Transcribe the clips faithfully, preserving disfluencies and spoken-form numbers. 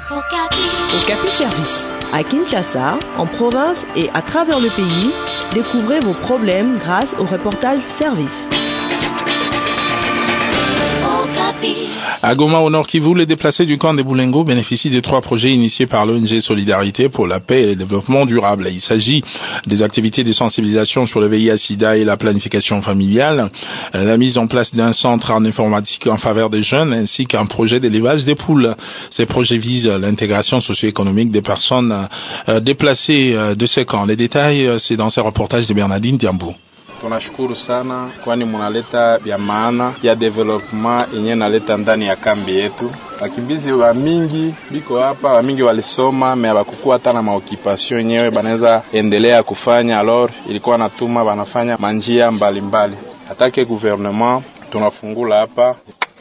Okapi Service. À Kinshasa, en province et à travers le pays, découvrez vos problèmes grâce au reportage service. À Goma, au Nord Kivu, les déplacés du camp des Boulengo bénéficient des trois projets initiés par l'O N G Solidarité pour la paix et le développement durable. Il s'agit des activités de sensibilisation sur le V I H sida et la planification familiale, la mise en place d'un centre en informatique en faveur des jeunes, ainsi qu'un projet d'élevage des poules. Ces projets visent l'intégration socio-économique des personnes déplacées de ces camps. Les détails, c'est dans ce reportage de Bernardine Diambo. Tunashukuru sana kwani munaleta vya maana ya development yenye naleta ndani ya kambi yetu. Wakimbizi wa mingi biko hapa, wa mingi walisoma me abakukua hata na maokipasyon yenyewe banaweza endelea kufanya, alors ilikuwa natuma banafanya manjia mbalimbali. Atake gouvernement tunafungula hapa.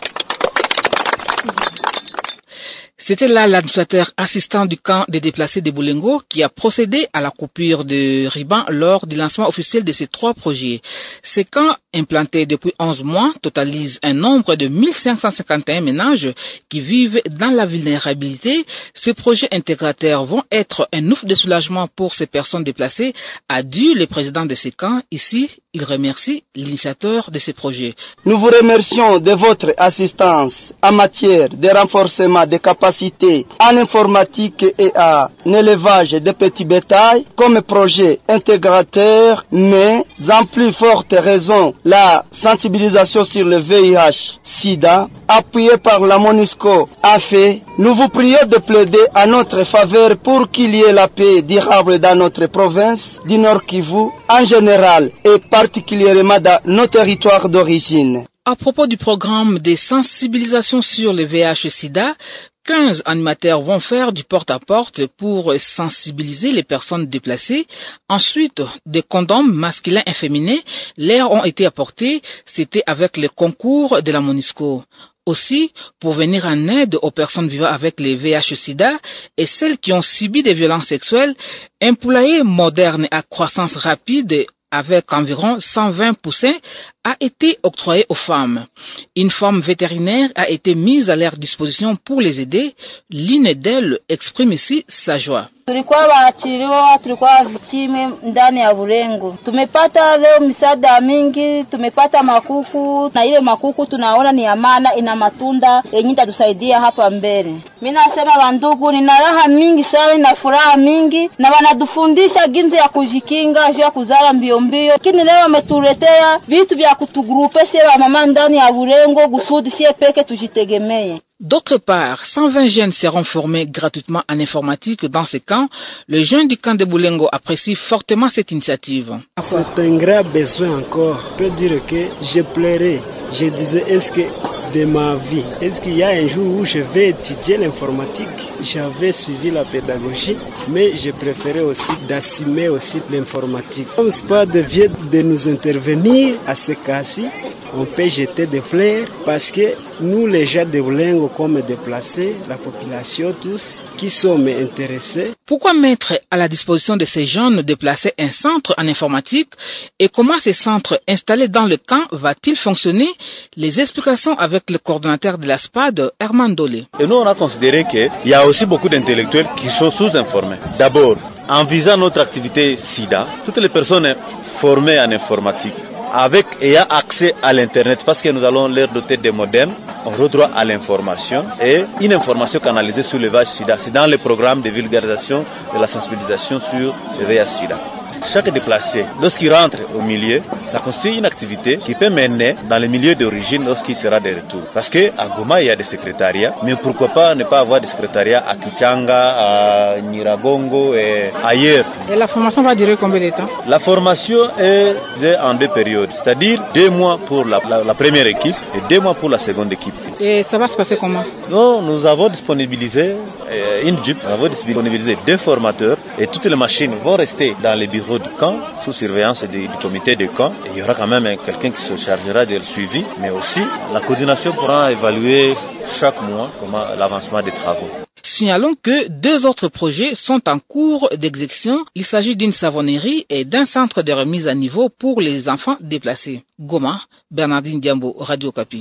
C'était là l'administrateur assistant du camp des déplacés de Boulengo qui a procédé à la coupure de ruban lors du lancement officiel de ces trois projets. Ces camps, implantés depuis onze mois, totalisent un nombre de mille cinq cent cinquante et un ménages qui vivent dans la vulnérabilité. Ces projets intégrateurs vont être un ouf de soulagement pour ces personnes déplacées, a dit le président de ces camps. Ici, il remercie l'initiateur de ces projets. Nous vous remercions de votre assistance en matière de renforcement des capacités en informatique et en élevage de petits bétail comme projet intégrateur, mais en plus forte raison la sensibilisation sur le V I H sida appuyée par la MONUSCO a fait. Nous vous prions de plaider à notre faveur pour qu'il y ait la paix durable dans notre province du Nord Kivu en général et particulièrement dans nos territoires d'origine. À propos du programme de sensibilisation sur le V I H sida, quinze animateurs vont faire du porte-à-porte pour sensibiliser les personnes déplacées. Ensuite, des condoms masculins et féminins leur ont été apportés. C'était avec le concours de la MONUSCO. Aussi, pour venir en aide aux personnes vivant avec le V I H sida et celles qui ont subi des violences sexuelles, un poulailler moderne à croissance rapide avec environ cent vingt poussins a été octroyé aux femmes. Une femme vétérinaire a été mise à leur disposition pour les aider. L'une d'elles exprime ici sa joie. Tulikuwa waachiliwa, tulikuwa victime ndani ya Bulengo. Tumepata leo misaada mingi, tumepata makuku na ile makuku tunaona ni amana, ina matunda yenye itatusaidia hapa mbele. Mimi nasema bandugu, nina raha mingi sana na furaha mingi na wanatufundisha jinsi ya kujikinga, ya kuzala mbio mbio. Lakini leo wametuletea vitu vya kutugrupe sisi mama ndani ya Bulengo kusudi sie peke tujitegemee. D'autre part, cent vingt jeunes seront formés gratuitement en informatique dans ces camps. Les jeunes du camp de Boulengo apprécient fortement cette initiative. C'est un grand besoin encore. Je peux dire que je pleurais. Je disais, est-ce que de ma vie, est-ce qu'il y a un jour où je vais étudier l'informatique? J'avais suivi la pédagogie, mais je préférais aussi d'assumer aussi l'informatique. Comme c'est pas de vieux de nous intervenir à ce cas-ci, on peut jeter des fleurs parce que nous, les gens de Boulengo, comme déplacés, la population tous, qui sommes intéressés. Pourquoi mettre à la disposition de ces jeunes déplacés un centre en informatique et comment ce centre installé dans le camp va-t-il fonctionner? Les explications avec le coordonnateur de la S P A D, Herman Dolé. Et nous, on a considéré qu'il y a aussi beaucoup d'intellectuels qui sont sous-informés. D'abord, en visant notre activité SIDA, toutes les personnes formées en informatique, avec ayant accès à l'internet, parce que nous allons leur doter des modems, on aura droit à l'information et une information canalisée sur le V I H sida. C'est dans le programme de vulgarisation de la sensibilisation sur le V I H sida. Chaque déplacé, lorsqu'il rentre au milieu, ça constitue une activité qui peut mener dans le milieu d'origine lorsqu'il sera de retour. Parce qu'à Goma, il y a des secrétariats, mais pourquoi pas ne pas avoir des secrétariats à Kichanga, à Nyiragongo et ailleurs. Et la formation va durer combien de temps? La formation est en deux périodes, c'est-à-dire deux mois pour la, la, la première équipe et deux mois pour la seconde équipe. Et ça va se passer comment? Non, nous avons disponibilisé euh, une Jeep, nous avons disponibilisé deux formateurs et toutes les machines vont rester dans les bureaux du camp sous surveillance du, du comité de camp. Et il y aura quand même quelqu'un qui se chargera de le suivi, mais aussi la coordination pourra évaluer chaque mois comment l'avancement des travaux. Signalons que deux autres projets sont en cours d'exécution. Il s'agit d'une savonnerie et d'un centre de remise à niveau pour les enfants déplacés. Goma, Bernardine Diambo, Radio Okapi.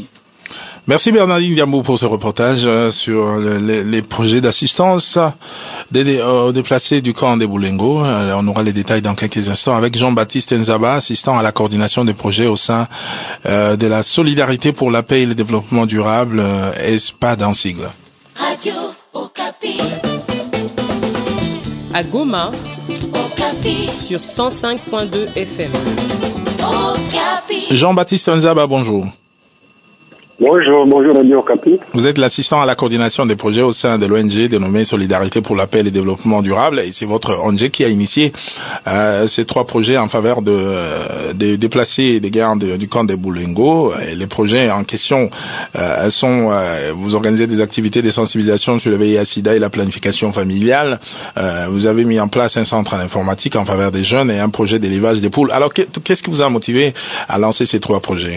Merci Bernardine Diambou pour ce reportage sur les, les projets d'assistance des, aux déplacés du camp des Boulengo. On aura les détails dans quelques instants avec Jean-Baptiste Nzaba, assistant à la coordination des projets au sein euh, de la Solidarité pour la paix et le développement durable, euh, E S P A D en sigle. Radio Okapi. À Goma, Okapi. Sur cent cinq point deux F M. Okapi. Jean-Baptiste Nzaba, bonjour. Bonjour, bonjour Radio Okapi. Vous êtes l'assistant à la coordination des projets au sein de l'O N G dénommée Solidarité pour la paix et le développement durable. Et c'est votre O N G qui a initié euh, ces trois projets en faveur de, euh, des déplacés et des guerres de, du camp des Boulengo. Et les projets en question euh, sont, euh, vous organisez des activités de sensibilisation sur le V I H sida et la planification familiale. Euh, vous avez mis en place un centre en informatique en faveur des jeunes et un projet d'élevage des poules. Alors qu'est-ce qui vous a motivé à lancer ces trois projets?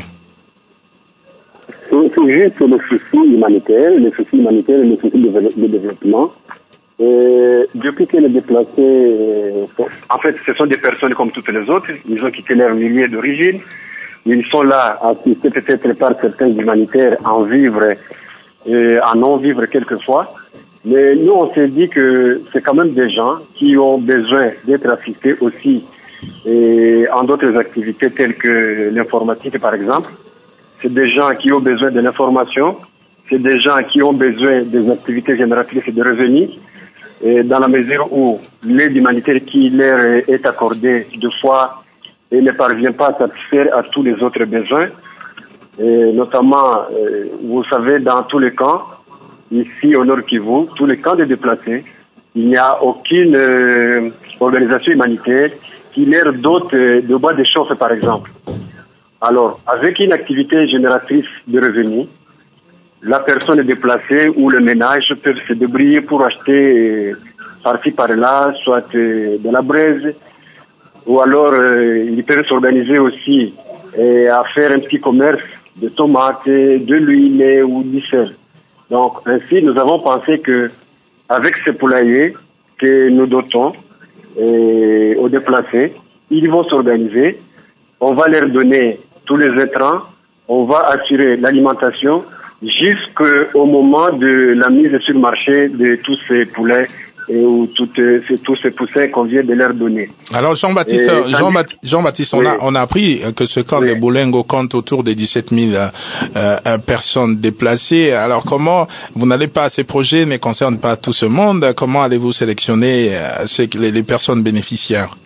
C'est juste le souci humanitaire, le souci humanitaire et le souci de, de développement. Et depuis que les déplacés, euh, en fait, ce sont des personnes comme toutes les autres, ils ont quitté leur milieu d'origine, ils sont là assistés peut-être par certains humanitaires en vivre et en non vivre quelquefois. Mais nous, on s'est dit que c'est quand même des gens qui ont besoin d'être assistés aussi et en d'autres activités telles que l'informatique, par exemple. C'est des gens qui ont besoin de l'information, c'est des gens qui ont besoin des activités génératrices de revenus, et dans la mesure où l'aide humanitaire qui leur est accordée deux fois et ne parvient pas à satisfaire à tous les autres besoins, et notamment, euh, vous savez, dans tous les camps, ici au Nord Kivu, tous les camps de déplacés, il n'y a aucune euh, organisation humanitaire qui leur dote euh, de bois de chauffe, par exemple. Alors, avec une activité génératrice de revenus, la personne déplacée ou le ménage peuvent se débrouiller pour acheter euh, par-ci par-là, soit euh, de la braise, ou alors euh, ils peuvent s'organiser aussi euh, à faire un petit commerce de tomates, de l'huile ou du sel. Donc, ainsi, nous avons pensé que avec ces poulaillers que nous dotons euh, aux déplacés, ils vont s'organiser. On va leur donner tous les intrants, on va assurer l'alimentation jusqu'au moment de la mise sur le marché de tous ces poulets et où toutes, tous ces poussins qu'on vient de leur donner. Alors Jean-Baptiste, Jean-Baptiste, Jean-Baptiste on, oui. a, on a appris que ce camp oui. de Boulengo compte autour de dix-sept mille euh, personnes déplacées. Alors comment, vous n'allez pas, ces projets ne concernent pas tout ce monde, comment allez-vous sélectionner euh, ces, les, les personnes bénéficiaires?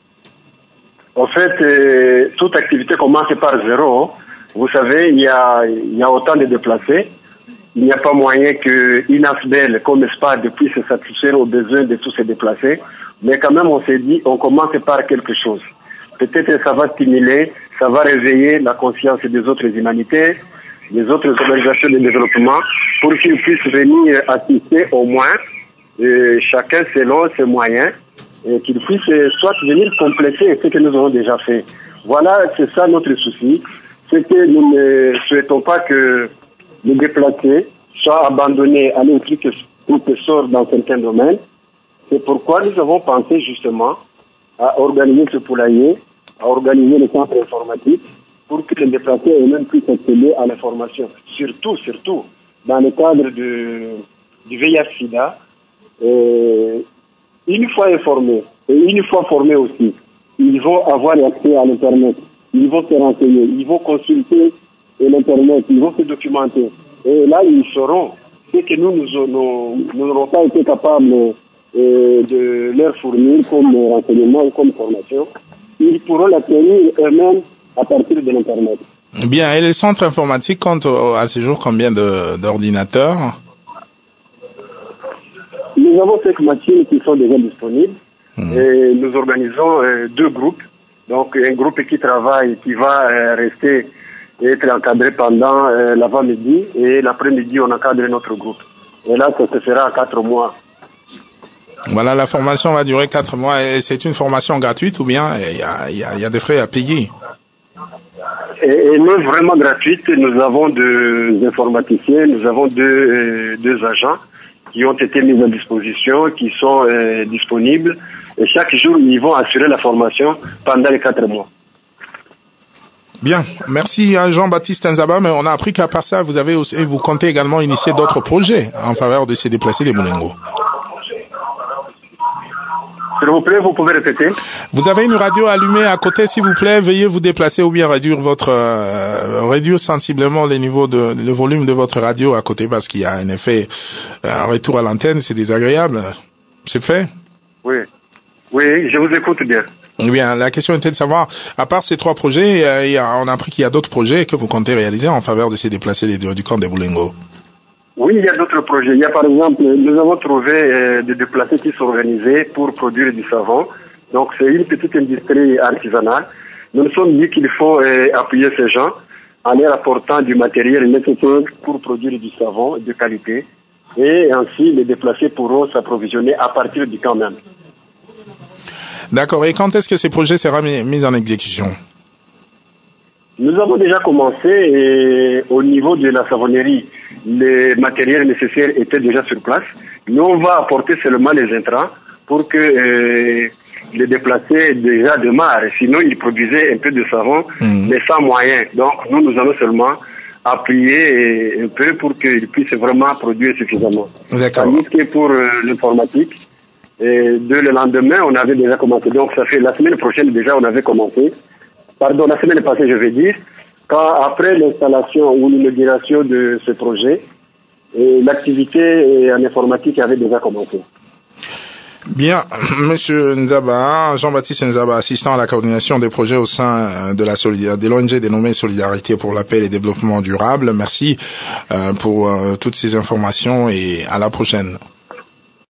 En fait, euh, toute activité commence par zéro. Vous savez, il y a, il y a autant de déplacés. Il n'y a pas moyen qu'une A S B E L comme E S P A D puisse satisfaire aux besoins de tous ces déplacés. Mais quand même, on s'est dit, on commence par quelque chose. Peut-être que ça va stimuler, ça va réveiller la conscience des autres humanitaires, des autres organisations de développement, pour qu'ils puissent venir assister au moins, euh, chacun selon ses moyens, et qu'ils puissent soit venir compléter ce que nous avons déjà fait. Voilà, c'est ça notre souci. C'est que nous ne souhaitons pas que les déplacés soient abandonnés à leur propre sort dans certains domaines. C'est pourquoi nous avons pensé justement à organiser ce poulailler, à organiser le centre informatique pour que les déplacés eux-mêmes puissent accéder à l'information. Surtout, surtout, dans le cadre de, du V I H sida, euh, une fois informés, et une fois formés aussi, ils vont avoir accès à l'Internet, ils vont se renseigner, ils vont consulter l'Internet, ils vont se documenter. Et là, ils sauront ce que nous, nous n'aurons pas été capables euh, de leur fournir comme renseignement ou comme formation. Ils pourront l'acquérir eux-mêmes à partir de l'Internet. Bien, et les centres informatiques comptent à ce jour combien d'ordinateurs? Nous avons cinq machines qui sont déjà disponibles. Mmh. Et nous organisons euh, deux groupes. Donc, un groupe qui travaille, qui va euh, rester et être encadré pendant euh, l'avant-midi, et l'après-midi, on encadre notre groupe. Et là, ça se fera en quatre mois. Voilà, la formation va durer quatre mois. Et c'est une formation gratuite ou bien il y a, y, a, y a des frais à payer? Et, et non, vraiment gratuite. Nous avons deux informaticiens, nous avons deux, euh, deux agents qui ont été mis à disposition, qui sont euh, disponibles. Et chaque jour, ils vont assurer la formation pendant les quatre mois. Bien, merci à Jean-Baptiste Nzaba, mais on a appris qu'à part ça, vous avez aussi, vous comptez également initier d'autres projets en faveur de ces déplacés des Boulengo. S'il vous plaît, vous pouvez répéter. Vous avez une radio allumée à côté, s'il vous plaît, veuillez vous déplacer ou bien réduire votre euh, réduire sensiblement les niveaux de le volume de votre radio à côté parce qu'il y a un effet un retour à l'antenne, c'est désagréable. C'est fait? Oui. Oui, je vous écoute bien. Eh bien, la question était de savoir, à part ces trois projets, euh, il y a, on a appris qu'il y a d'autres projets que vous comptez réaliser en faveur de ces déplacés du, du camp des Boulengo. Oui, il y a d'autres projets. Il y a par exemple, nous avons trouvé euh, des déplacés qui sont organisés pour produire du savon. Donc c'est une petite industrie artisanale. Nous nous sommes dit qu'il faut euh, appuyer ces gens en leur apportant du matériel nécessaire pour produire du savon de qualité. Et ainsi, les déplacés pourront s'approvisionner à partir du camp même. D'accord. Et quand est-ce que ces projets seront mis, mis en exécution? Nous avons déjà commencé et au niveau de la savonnerie, les matériels nécessaires étaient déjà sur place. Nous, on va apporter seulement les intrants pour que euh, les déplacés déjà démarrent. Sinon, ils produisaient un peu de savon, mmh. mais sans moyens. Donc, nous, nous allons seulement appuyer un peu pour qu'ils puissent vraiment produire suffisamment. D'accord. Tandis que pour euh, l'informatique, et de le lendemain, on avait déjà commencé. Donc, ça fait la semaine prochaine déjà, on avait commencé. Pardon, la semaine passée, je vais dire, quand après l'installation ou l'inauguration de ce projet, l'activité en informatique avait déjà commencé. Bien, Monsieur Nzaba, Jean-Baptiste Nzaba, assistant à la coordination des projets au sein de la solidarité, de l'O N G dénommée Solidarité pour la paix et le développement durable. Merci euh, pour euh, toutes ces informations et à la prochaine.